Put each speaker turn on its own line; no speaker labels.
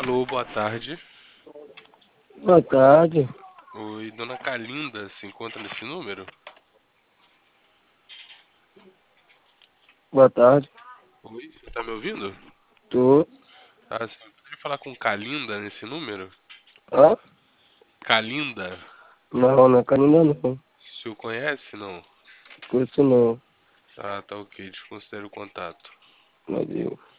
Alô, boa tarde.
Boa tarde,
Oi, dona Calinda se encontra nesse número?
boa tarde.
Oi, você tá me ouvindo?
Tô.
Ah, sim. Eu queria falar com Calinda nesse número?
Ah?
Calinda,
Não, é Canindé não.
o senhor conhece, não?
Conheço não.
Ah, tá ok, desconsidero o contato.
Valeu.